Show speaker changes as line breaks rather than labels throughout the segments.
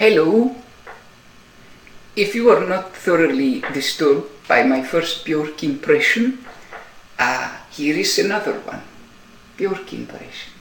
Hello. If you are not thoroughly disturbed by my first Björk impression, here is another one. Björk impression.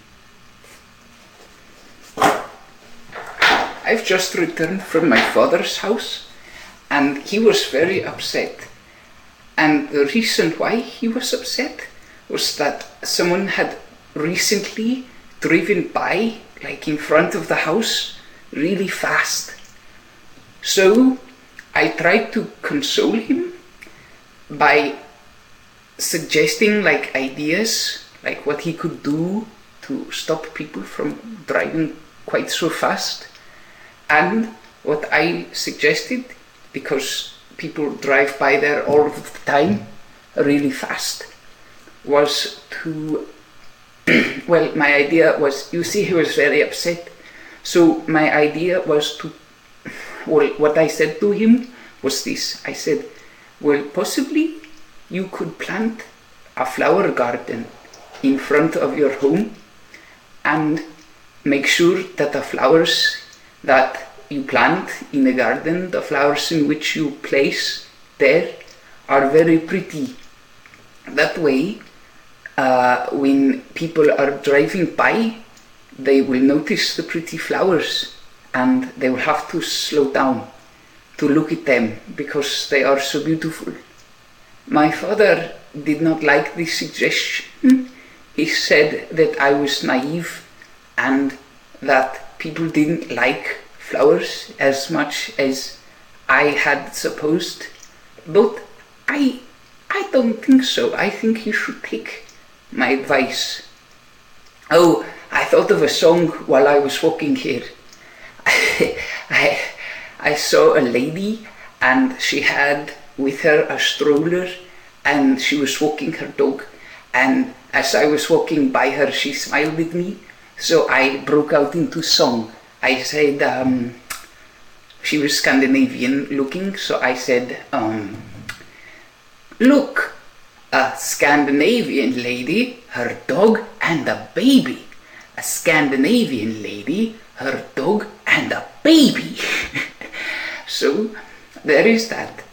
I've just returned from my father's house and he was very upset. And the reason why he was upset was that someone had recently driven by, like in front of the house, really fast. So I tried to console him by suggesting like ideas, like what he could do to stop people from driving quite so fast. And what I suggested, because people drive by there all of the time really fast, was to well, my idea was, you see, he was very upset. So my idea was to, well, what I said to him was this. I said, well, possibly you could plant a flower garden in front of your home and make sure that the flowers that you plant in the garden, the flowers in which you place there, are very pretty. That way, when people are driving by, they will notice the pretty flowers and they will have to slow down to look at them because they are so beautiful. My father did not like this suggestion. He said that I was naive and that people didn't like flowers as much as I had supposed. But I don't think so. I think you should take my advice. Oh, I thought of a song while I was walking here. I saw a lady and she had with her a stroller and she was walking her dog, and as I was walking by her she smiled at me, so I broke out into song. I said, she was Scandinavian looking, so I said, look, a Scandinavian lady, her dog and a baby. A Scandinavian lady, her dog and a baby. So there is that.